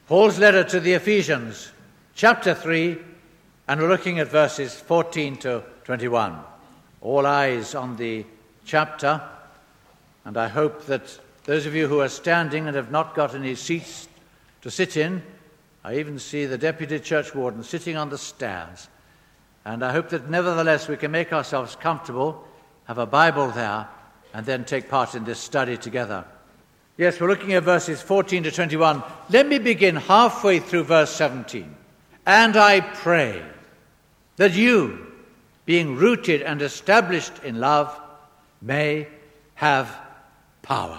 Paul's letter to the Ephesians, chapter 3, and we're looking at verses 14 to 21. All eyes on the chapter, and I hope that those of you who are standing and have not got any seats to sit in, I even see the deputy church warden sitting on the stairs, and I hope that nevertheless we can make ourselves comfortable, have a Bible there, and then take part in this study together. Yes, we're looking at verses 14 to 21. Let me begin halfway through verse 17. And I pray that you, being rooted and established in love, may have power.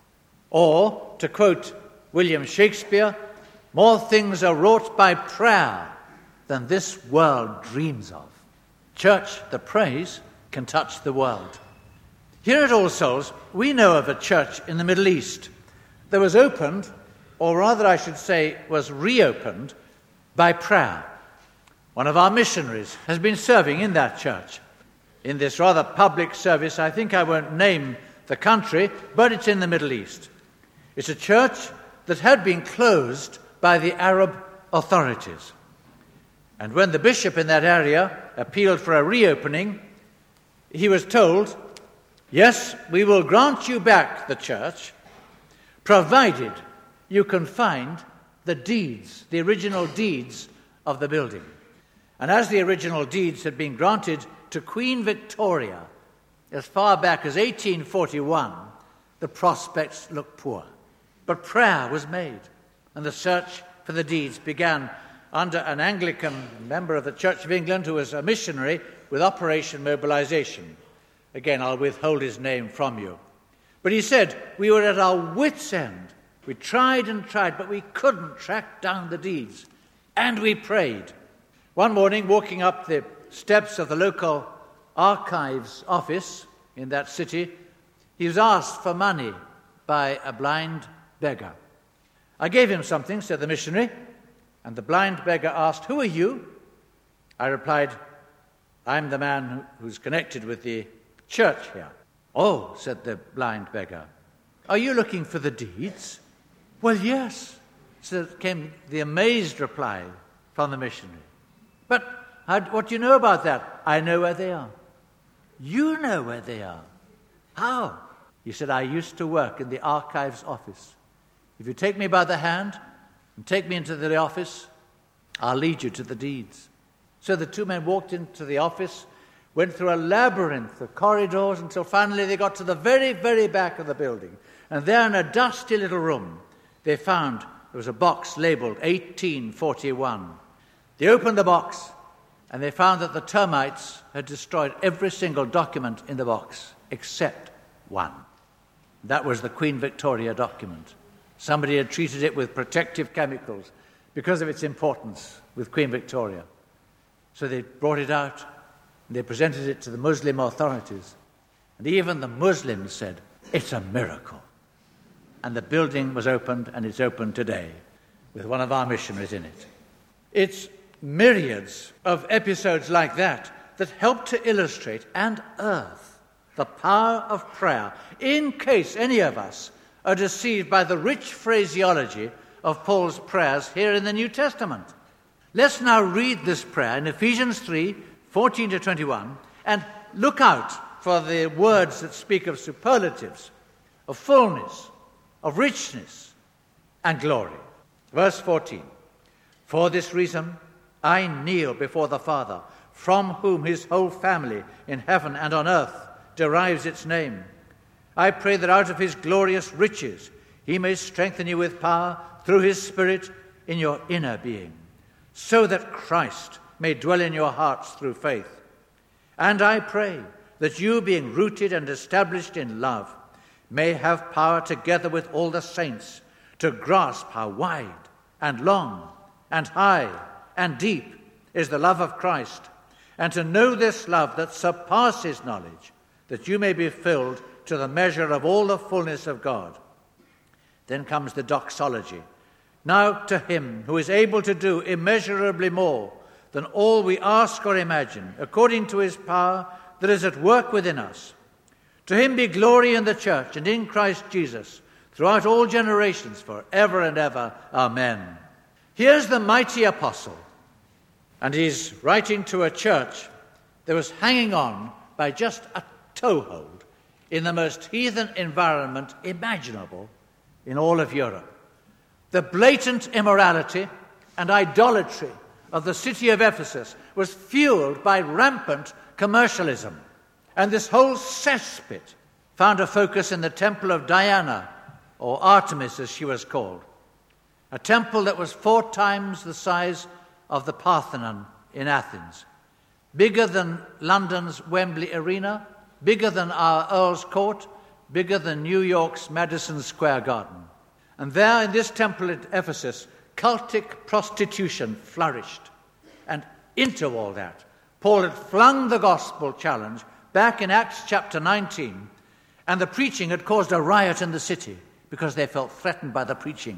Or, to quote William Shakespeare, more things are wrought by prayer than this world dreams of. Church that prays can touch the world. Here at All Souls, we know of a church in the Middle East that was opened, or rather I should say was reopened, by prayer. One of our missionaries has been serving in that church. In this rather public service, I think I won't name the country, but it's in the Middle East. It's a church that had been closed by the Arab authorities. And when the bishop in that area appealed for a reopening, he was told, yes, we will grant you back the church, provided you can find the deeds, the original deeds of the building. And as the original deeds had been granted to Queen Victoria as far back as 1841, the prospects looked poor. But prayer was made, and the search for the deeds began under an Anglican member of the Church of England who was a missionary with Operation Mobilization. Again, I'll withhold his name from you. But he said, we were at our wits' end. We tried and tried, but we couldn't track down the deeds. And we prayed. One morning, walking up the steps of the local archives office in that city, he was asked for money by a blind beggar. I gave him something, said the missionary, and the blind beggar asked, who are you? I replied, I'm the man who's connected with the church here. Oh, said the blind beggar, are you looking for the deeds? Well, yes, so came the amazed reply from the missionary. But what do you know about that? I know where they are. You know where they are. How? He said, I used to work in the archives office. If you take me by the hand and take me into the office, I'll lead you to the deeds. So the two men walked into the office, went through a labyrinth of corridors until finally they got to the very, very back of the building. And there in a dusty little room, they found there was a box labeled 1841. They opened the box and they found that the termites had destroyed every single document in the box except one. That was the Queen Victoria document. Somebody had treated it with protective chemicals because of its importance with Queen Victoria. So they brought it out and they presented it to the Muslim authorities. And even the Muslims said, it's a miracle. And the building was opened, and it's open today with one of our missionaries in it. It's myriads of episodes like that that help to illustrate and earth the power of prayer in case any of us are deceived by the rich phraseology of Paul's prayers here in the New Testament. Let's now read this prayer in Ephesians 3, 14 to 21, and look out for the words that speak of superlatives, of fullness, of richness, and glory. Verse 14, for this reason I kneel before the Father, from whom his whole family in heaven and on earth derives its name. I pray that out of his glorious riches he may strengthen you with power through his Spirit in your inner being, so that Christ may dwell in your hearts through faith. And I pray that you, being rooted and established in love, may have power together with all the saints to grasp how wide and long and high and deep is the love of Christ, and to know this love that surpasses knowledge, that you may be filled to the measure of all the fullness of God. Then comes the doxology. Now to him who is able to do immeasurably more than all we ask or imagine, according to his power that is at work within us. To him be glory in the church and in Christ Jesus throughout all generations, forever and ever. Amen. Here's the mighty apostle, and he's writing to a church that was hanging on by just a toehold in the most heathen environment imaginable in all of Europe. The blatant immorality and idolatry of the city of Ephesus was fueled by rampant commercialism. And this whole cesspit found a focus in the temple of Diana, or Artemis as she was called, a temple that was 4 times the size of the Parthenon in Athens, bigger than London's Wembley Arena, bigger than our Earl's Court, bigger than New York's Madison Square Garden. And there in this temple at Ephesus, cultic prostitution flourished. And into all that, Paul had flung the gospel challenge back in Acts chapter 19, and the preaching had caused a riot in the city because they felt threatened by the preaching.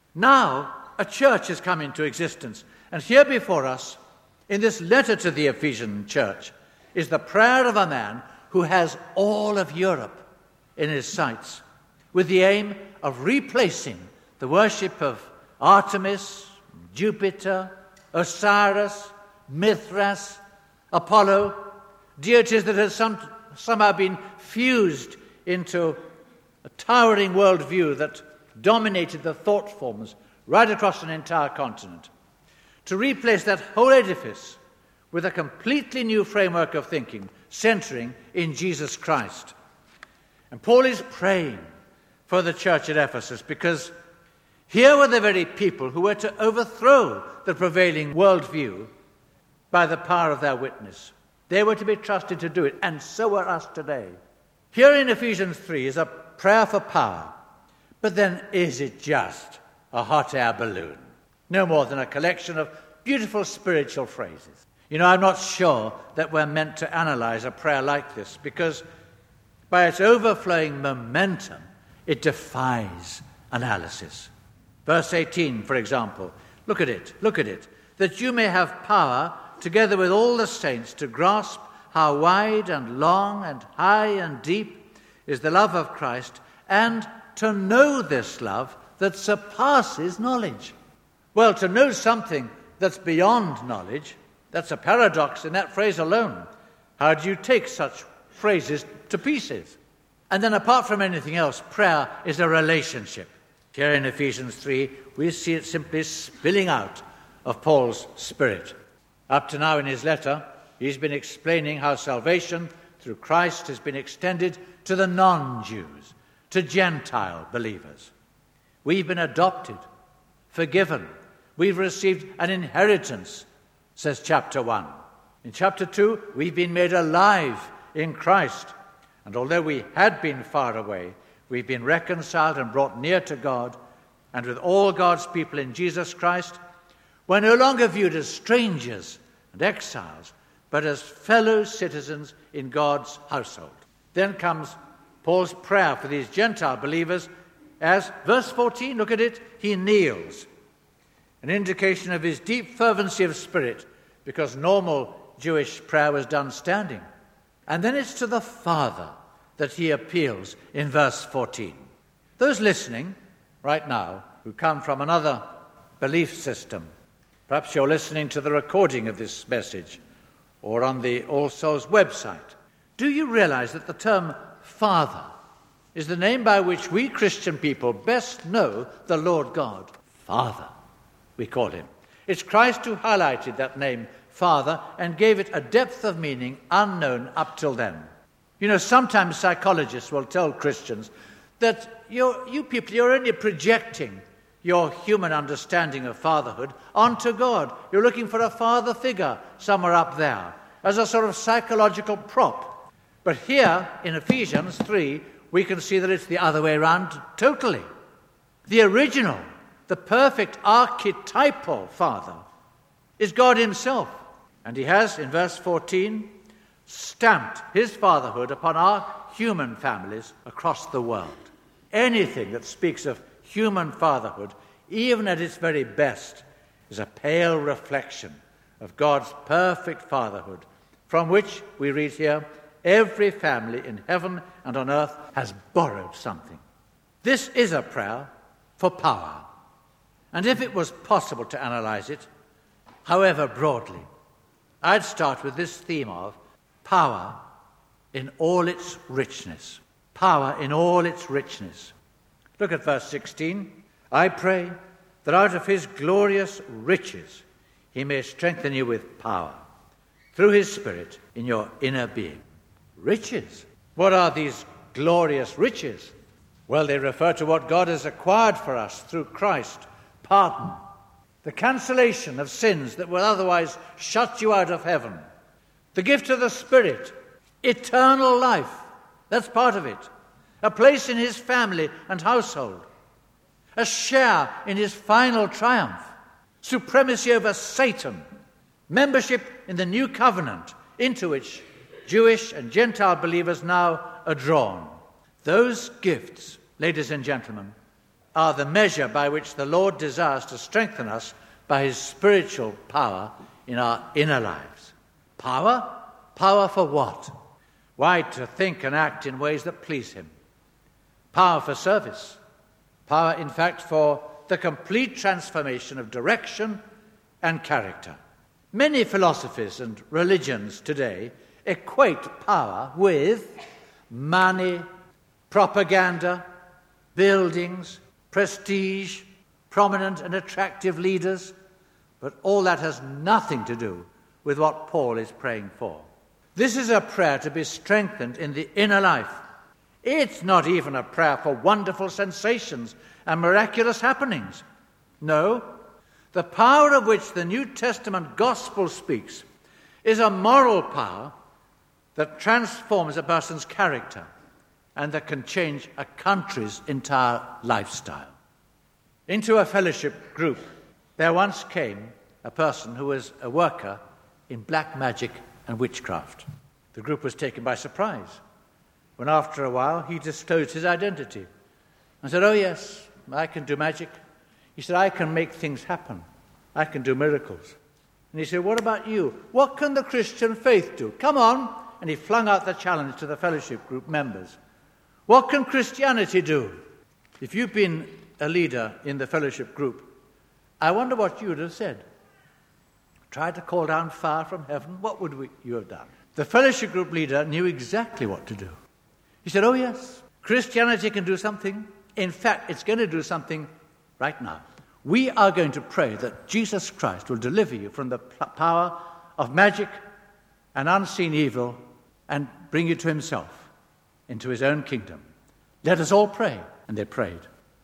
Now, a church has come into existence, and here before us, in this letter to the Ephesian church, is the prayer of a man who has all of Europe in his sights, with the aim of replacing the worship of Artemis, Jupiter, Osiris, Mithras, Apollo, deities that had somehow been fused into a towering worldview that dominated the thought forms right across an entire continent. To replace that whole edifice with a completely new framework of thinking, centering in Jesus Christ. And Paul is praying for the church at Ephesus because here were the very people who were to overthrow the prevailing worldview by the power of their witness. They were to be trusted to do it, and so are us today. Here in Ephesians 3 is a prayer for power, but then is it just a hot air balloon? No more than a collection of beautiful spiritual phrases. You know, I'm not sure that we're meant to analyze a prayer like this because by its overflowing momentum, it defies analysis. Verse 18, for example, look at it, that you may have power together with all the saints to grasp how wide and long and high and deep is the love of Christ, and to know this love that surpasses knowledge. Well, to know something that's beyond knowledge, that's a paradox in that phrase alone. How do you take such phrases to pieces? And then apart from anything else, prayer is a relationship. Here in Ephesians 3, we see it simply spilling out of Paul's spirit. Up to now in his letter, he's been explaining how salvation through Christ has been extended to the non-Jews, to Gentile believers. We've been adopted, forgiven. We've received an inheritance, says chapter 1. In chapter 2, we've been made alive in Christ. And although we had been far away, we've been reconciled and brought near to God. And with all God's people in Jesus Christ, we're no longer viewed as strangers and exiles, but as fellow citizens in God's household. Then comes Paul's prayer for these Gentile believers as, verse 14, look at it, he kneels. An indication of his deep fervency of spirit, because normal Jewish prayer was done standing. And then it's to the Father that he appeals in verse 14. Those listening right now who come from another belief system, perhaps you're listening to the recording of this message or on the All Souls website, do you realize that the term Father is the name by which we Christian people best know the Lord God? Father, we call him. It's Christ who highlighted that name, Father, and gave it a depth of meaning unknown up till then. You know, sometimes psychologists will tell Christians that you people, you're only projecting your human understanding of fatherhood onto God. You're looking for a father figure somewhere up there as a sort of psychological prop. But here in Ephesians 3, we can see that it's the other way around totally. The original, the perfect archetypal father is God himself. And he has, in verse 14, stamped his fatherhood upon our human families across the world. Anything that speaks of human fatherhood, even at its very best, is a pale reflection of God's perfect fatherhood, from which, we read here, every family in heaven and on earth has borrowed something. This is a prayer for power. And if it was possible to analyze it, however broadly, I'd start with this theme of power in all its richness. Power in all its richness. Look at verse 16. I pray that out of his glorious riches he may strengthen you with power through his Spirit in your inner being. Riches. What are these glorious riches? Well, they refer to what God has acquired for us through Christ. Pardon. The cancellation of sins that will otherwise shut you out of heaven. The gift of the Spirit. Eternal life. That's part of it. A place in his family and household. A share in his final triumph. Supremacy over Satan. Membership in the new covenant into which Jewish and Gentile believers now are drawn. Those gifts, ladies and gentlemen, are the measure by which the Lord desires to strengthen us by his spiritual power in our inner lives. Power? Power for what? Why, to think and act in ways that please him. Power for service. Power, in fact, for the complete transformation of direction and character. Many philosophies and religions today equate power with money, propaganda, buildings, prestige, prominent and attractive leaders, but all that has nothing to do with what Paul is praying for. This is a prayer to be strengthened in the inner life. It's not even a prayer for wonderful sensations and miraculous happenings. No, the power of which the New Testament gospel speaks is a moral power that transforms a person's character and that can change a country's entire lifestyle. Into a fellowship group, there once came a person who was a worker in black magic and witchcraft. The group was taken by surprise when after a while he disclosed his identity and said, "Oh yes, I can do magic." He said, "I can make things happen. I can do miracles." And he said, "What about you? What can the Christian faith do? Come on." And he flung out the challenge to the fellowship group members. What can Christianity do? If you've been a leader in the fellowship group, I wonder what you would have said. Tried to call down fire from heaven? What would you have done? The fellowship group leader knew exactly what to do. He said, "Oh yes, Christianity can do something. In fact, it's going to do something right now. We are going to pray that Jesus Christ will deliver you from the power of magic and unseen evil and bring you to himself, into his own kingdom. Let us all pray." And they prayed.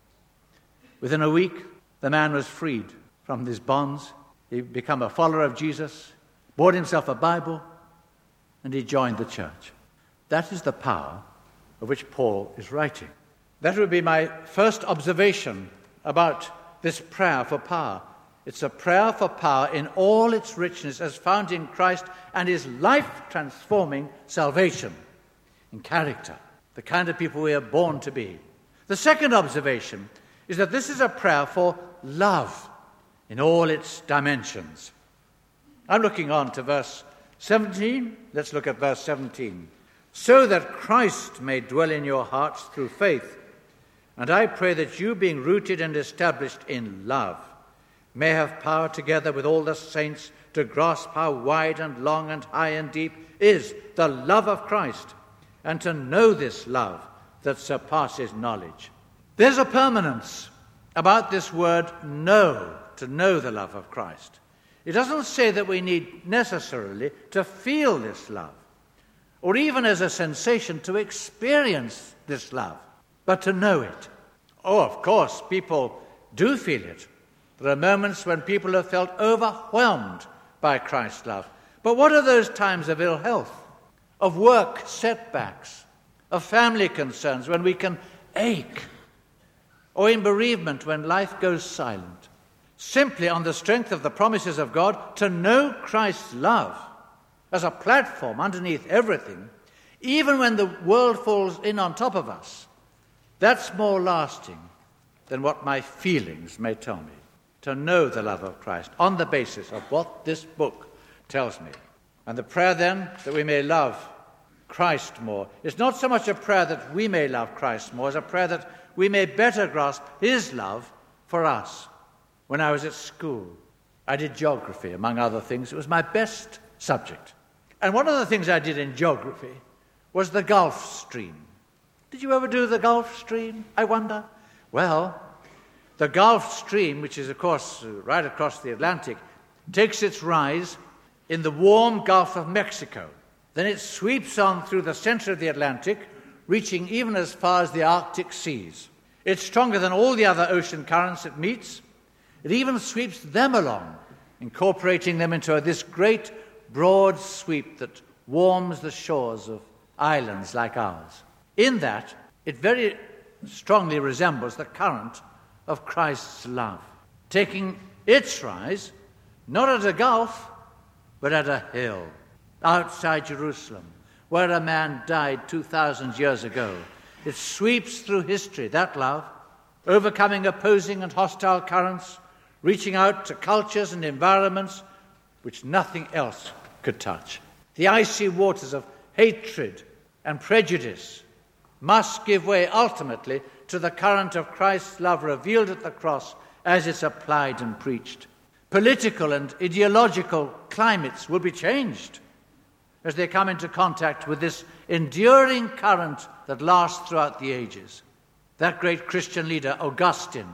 Within a week, the man was freed from his bonds. He became a follower of Jesus, bought himself a Bible, and he joined the church. That is the power of which Paul is writing. That would be my first observation about this prayer for power. It's a prayer for power in all its richness as found in Christ and his life-transforming salvation in character, the kind of people we are born to be. The second observation is that this is a prayer for love in all its dimensions. I'm looking on to verse 17. Let's look at verse 17. So that Christ may dwell in your hearts through faith, and I pray that you, being rooted and established in love, may have power together with all the saints to grasp how wide and long and high and deep is the love of Christ, and to know this love that surpasses knowledge. There's a permanence about this word know, to know the love of Christ. It doesn't say that we need necessarily to feel this love, or even as a sensation to experience this love, but to know it. Oh, of course, people do feel it. There are moments when people have felt overwhelmed by Christ's love. But what are those times of ill health, of work setbacks, of family concerns when we can ache, or in bereavement when life goes silent? Simply on the strength of the promises of God, to know Christ's love as a platform underneath everything, even when the world falls in on top of us, that's more lasting than what my feelings may tell me. To know the love of Christ on the basis of what this book tells me. And the prayer then that we may love Christ more is not so much a prayer that we may love Christ more as a prayer that we may better grasp his love for us. when I was at school. I did geography, among other things. It was my best subject. And one of the things I did in geography was the Gulf Stream. Did you ever do the Gulf Stream, I wonder? Well, the Gulf Stream, which is, of course, right across the Atlantic, takes its rise in the warm Gulf of Mexico. Then it sweeps on through the center of the Atlantic, reaching even as far as the Arctic seas. It's stronger than all the other ocean currents it meets. It even sweeps them along, incorporating them into this great, broad sweep that warms the shores of islands like ours. In that, it very strongly resembles the current of Christ's love, taking its rise not at a gulf, but at a hill outside Jerusalem, where a man died 2,000 years ago. It sweeps through history, that love, overcoming opposing and hostile currents, reaching out to cultures and environments which nothing else could touch. The icy waters of hatred and prejudice must give way ultimately to the current of Christ's love revealed at the cross as it's applied and preached. Political and ideological climates will be changed as they come into contact with this enduring current that lasts throughout the ages. That great Christian leader, Augustine,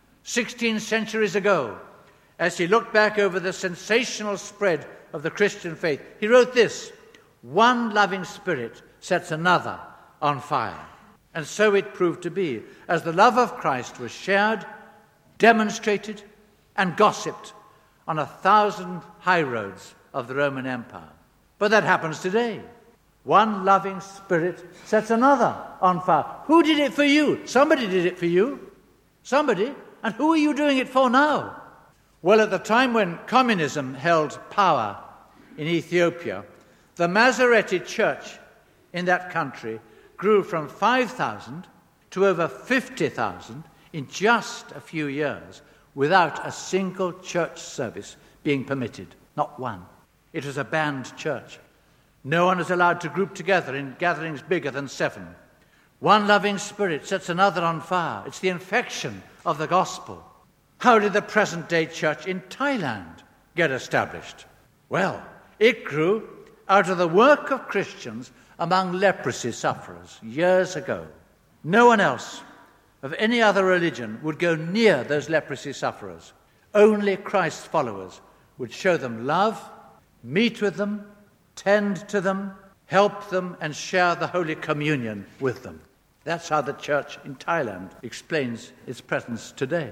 16 centuries ago, as he looked back over the sensational spread of the Christian faith, he wrote this: "One loving spirit sets another on fire." And so it proved to be, as the love of Christ was shared, demonstrated, and gossiped on 1,000 high roads of the Roman Empire. But that happens today. One loving spirit sets another on fire. Who did it for you? Somebody did it for you. Somebody. And who are you doing it for now? Well, at the time when communism held power in Ethiopia, the Masoreti church in that country grew from 5,000 to over 50,000 in just a few years without a single church service being permitted. Not one. It was a banned church. No one is allowed to group together in gatherings bigger than 7. One loving spirit sets another on fire. It's the infection of the gospel. How did the present-day church in Thailand get established? Well, it grew out of the work of Christians among leprosy sufferers years ago. No one else of any other religion would go near those leprosy sufferers. Only Christ's followers would show them love, meet with them, tend to them, help them, and share the Holy Communion with them. That's how the church in Thailand explains its presence today.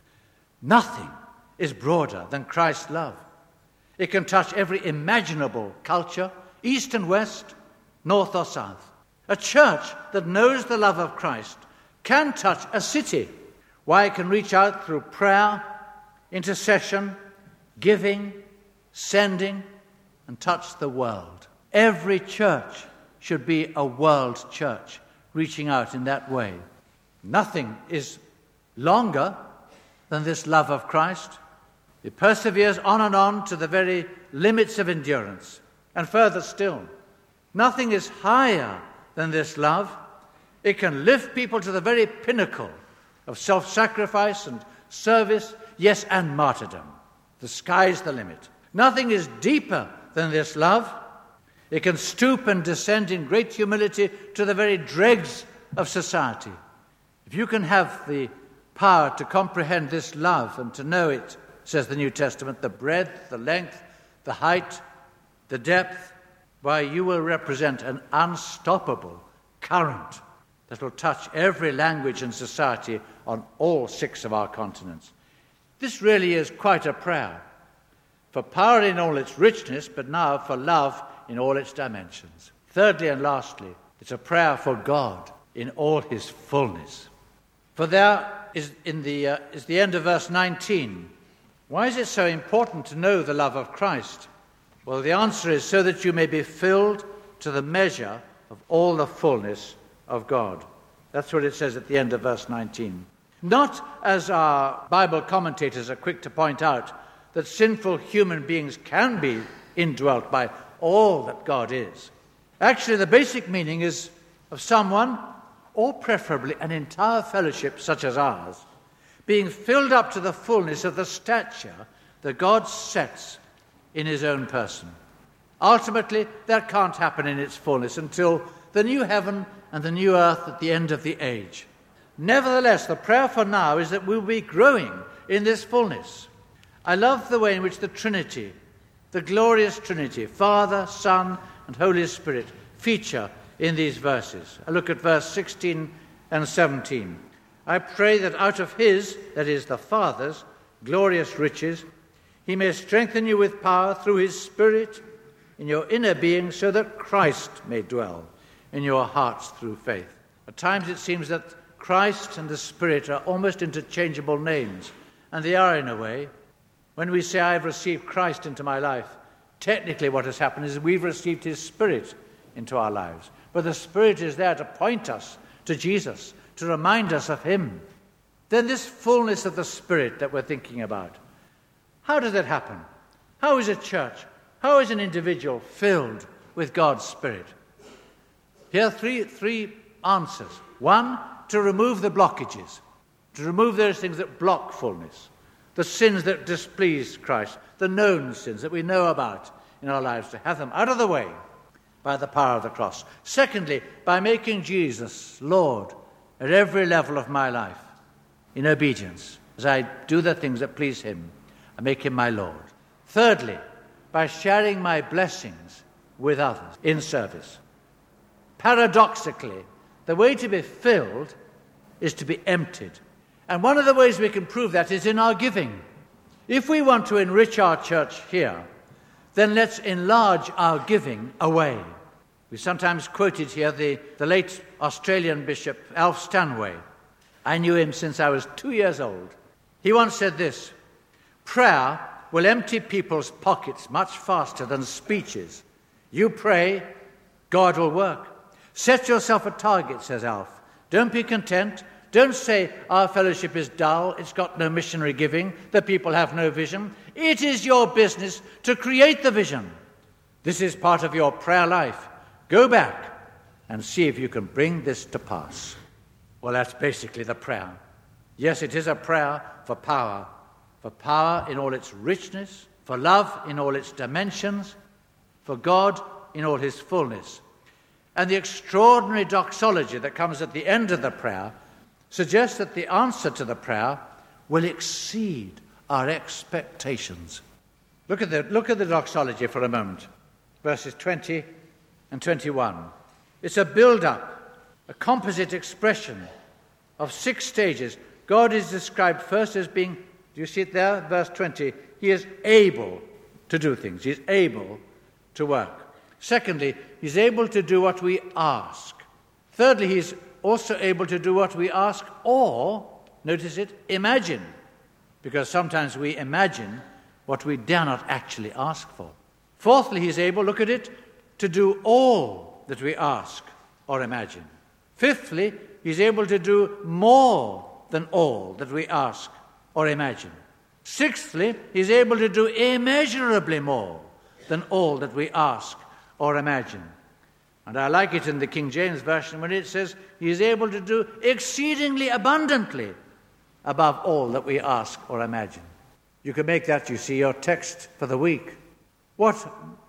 Nothing is broader than Christ's love. It can touch every imaginable culture, east and west, north or south. A church that knows the love of Christ can touch a city. Why, it can reach out through prayer, intercession, giving, sending, and touch the world. Every church should be a world church, reaching out in that way. Nothing is longer than this love of Christ. It perseveres on to the very limits of endurance. And further still, nothing is higher than this love. It can lift people to the very pinnacle of self-sacrifice and service, yes, and martyrdom. The sky's the limit. Nothing is deeper than this love. It can stoop and descend in great humility to the very dregs of society. If you can have the power to comprehend this love and to know it, says the New Testament, the breadth, the length, the height, the depth, why, you will represent an unstoppable current that will touch every language and society on all 6 of our continents. This really is quite a prayer for power in all its richness, but now for love in all its dimensions. Thirdly and lastly, it's a prayer for God in all his fullness. For there is the end of verse 19. Why is it so important to know the love of Christ? Well, the answer is so that you may be filled to the measure of all the fullness of God. That's what it says at the end of verse 19. Not, as our Bible commentators are quick to point out, that sinful human beings can be indwelt by all that God is. Actually, the basic meaning is of someone, or preferably an entire fellowship such as ours, being filled up to the fullness of the stature that God sets in his own person. Ultimately, that can't happen in its fullness until the new heaven and the new earth at the end of the age. Nevertheless, the prayer for now is that we'll be growing in this fullness. I love the way in which the Trinity, the glorious Trinity, Father, Son, and Holy Spirit, feature in these verses. I look at verse 16 and 17. I pray that out of his, that is the Father's, glorious riches, he may strengthen you with power through his Spirit in your inner being, so that Christ may dwell in your hearts through faith. At times it seems that Christ and the Spirit are almost interchangeable names, and they are in a way. When we say, I've received Christ into my life, technically what has happened is we've received his Spirit into our lives. But the Spirit is there to point us to Jesus, to remind us of him. Then this fullness of the Spirit that we're thinking about, how does that happen? How is a church, how is an individual filled with God's Spirit? Here are three answers. One, to remove the blockages, to remove those things that block fullness, the sins that displease Christ, the known sins that we know about in our lives, to have them out of the way by the power of the cross. Secondly, by making Jesus Lord at every level of my life, in obedience, as I do the things that please him, I make him my Lord. Thirdly, by sharing my blessings with others in service. Paradoxically, the way to be filled is to be emptied. And one of the ways we can prove that is in our giving. If we want to enrich our church here, then let's enlarge our giving away. We sometimes quoted here the late Australian Bishop Alf Stanway. I knew him since I was 2 years old. He once said this: prayer will empty people's pockets much faster than speeches. You pray, God will work. Set yourself a target, says Alf. Don't be content. Don't say our fellowship is dull, it's got no missionary giving, the people have no vision. It is your business to create the vision. This is part of your prayer life. Go back and see if you can bring this to pass. Well, that's basically the prayer. Yes, it is a prayer for power in all its richness, for love in all its dimensions, for God in all his fullness. And the extraordinary doxology that comes at the end of the prayer suggests that the answer to the prayer will exceed our expectations. Look at the doxology for a moment, verses 20 and 21. It's a build-up, a composite expression of 6 stages. God is described first as being, do you see it there, verse 20? He is able to do things. He is able to work. Secondly, he's able to do what we ask. Thirdly, he's also able to do what we ask or, notice it, imagine. Because sometimes we imagine what we dare not actually ask for. Fourthly, he's able, look at it, to do all that we ask or imagine. Fifthly, he's able to do more than all that we ask or imagine. Sixthly, he's able to do immeasurably more than all that we ask or imagine. And I like it in the King James Version when it says he is able to do exceedingly abundantly above all that we ask or imagine. You can make that, you see, your text for the week. What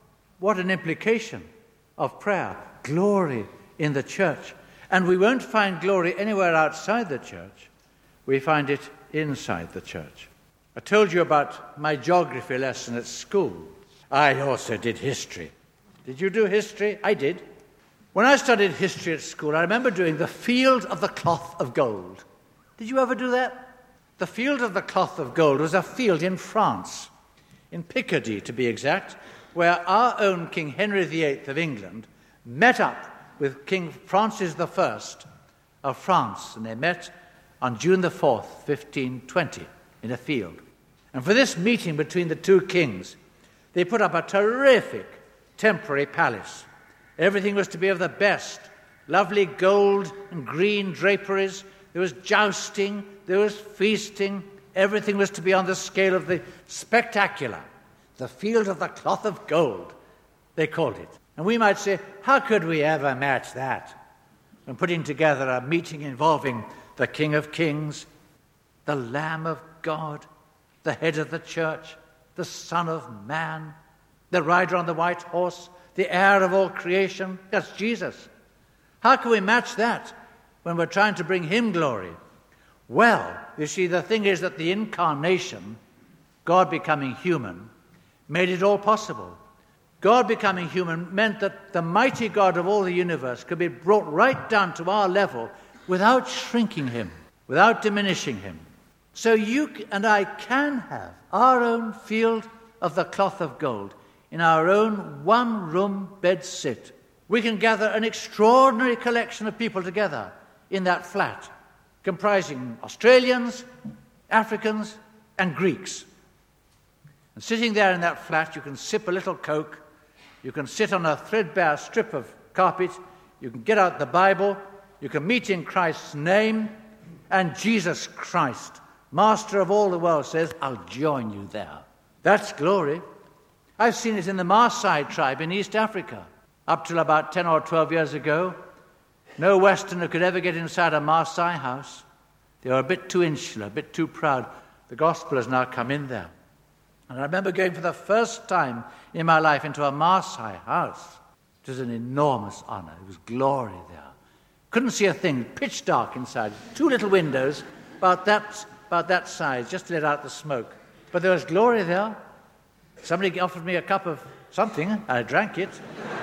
an implication of prayer. Glory in the church. And we won't find glory anywhere outside the church. We find it inside the church. I told you about my geography lesson at school. I also did history. Did you do history? I did. When I studied history at school, I remember doing the Field of the Cloth of Gold. Did you ever do that? The Field of the Cloth of Gold was a field in France, in Picardy to be exact, where our own King Henry VIII of England met up with King Francis I of France, and they met on June the 4th, 1520, in a field. And for this meeting between the two kings, they put up a terrific temporary palace. Everything was to be of the best. Lovely gold and green draperies. There was jousting. There was feasting. Everything was to be on the scale of the spectacular. The Field of the Cloth of Gold, they called it. And we might say, how could we ever match that? And putting together a meeting involving the King of Kings, the Lamb of God, the head of the church, the Son of Man, the rider on the white horse, the heir of all creation. That's Jesus. How can we match that when we're trying to bring him glory? Well, you see, the thing is that the incarnation, God becoming human, made it all possible. God becoming human meant that the mighty God of all the universe could be brought right down to our level without shrinking him, without diminishing him. So you and I can have our own field of the cloth of gold in our own one-room bed sit. We can gather an extraordinary collection of people together in that flat, comprising Australians, Africans, and Greeks. And sitting there in that flat, you can sip a little Coke, you can sit on a threadbare strip of carpet, you can get out the Bible, you can meet in Christ's name, and Jesus Christ, Master of all the world, says, I'll join you there. That's glory. I've seen it in the Maasai tribe in East Africa. Up till about 10 or 12 years ago, no Westerner could ever get inside a Maasai house. They were a bit too insular, a bit too proud. The gospel has now come in there. And I remember going for the first time in my life into a Maasai house. It was an enormous honor. It was glory there. Couldn't see a thing, pitch dark inside. 2 little windows, about that size, just to let out the smoke. But there was glory there. Somebody offered me a cup of something. I drank it.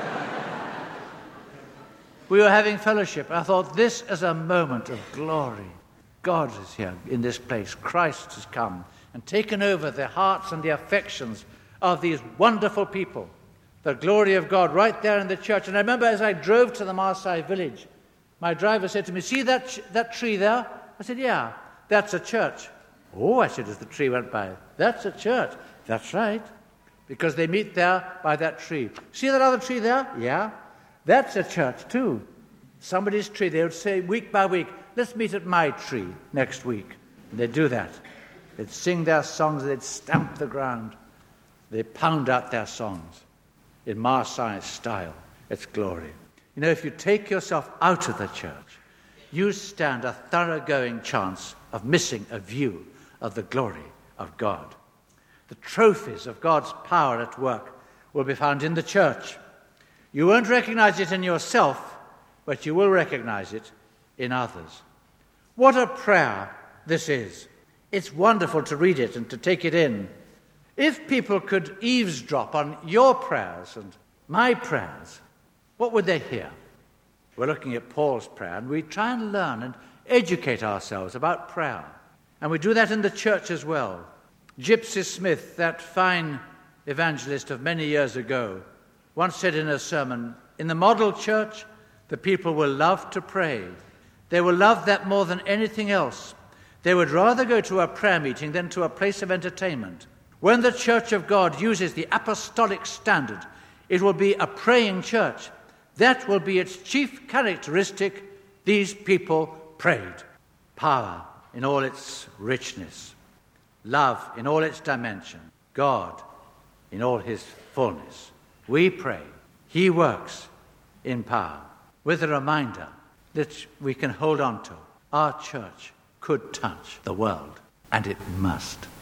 We were having fellowship. I thought, this is a moment of glory. God is here in this place. Christ has come and taken over the hearts and the affections of these wonderful people. The glory of God right there in the church. And I remember as I drove to the Maasai village, my driver said to me, see that tree there? I said, yeah, that's a church. Oh, I said as the tree went by, that's a church. That's right, because they meet there by that tree. See that other tree there? Yeah, that's a church too. Somebody's tree. They would say week by week, let's meet at my tree next week. And they'd do that. They'd sing their songs, they'd stamp the ground. They'd pound out their songs in Maasai style. It's glory. You know, if you take yourself out of the church, you stand a thoroughgoing chance of missing a view of the glory of God. The trophies of God's power at work will be found in the church. You won't recognize it in yourself, but you will recognize it in others. What a prayer this is. It's wonderful to read it and to take it in. If people could eavesdrop on your prayers and my prayers, what would they hear? We're looking at Paul's prayer, and we try and learn and educate ourselves about prayer. And we do that in the church as well. Gypsy Smith, that fine evangelist of many years ago, once said in a sermon, in the model church, the people will love to pray. They will love that more than anything else. They would rather go to a prayer meeting than to a place of entertainment. When the Church of God uses the apostolic standard, it will be a praying church. That will be its chief characteristic. These people prayed. Power in all its richness. Love in all its dimension. God in all his fullness. We pray. He works in power. With a reminder that we can hold on to. Our church could touch the world, and it must.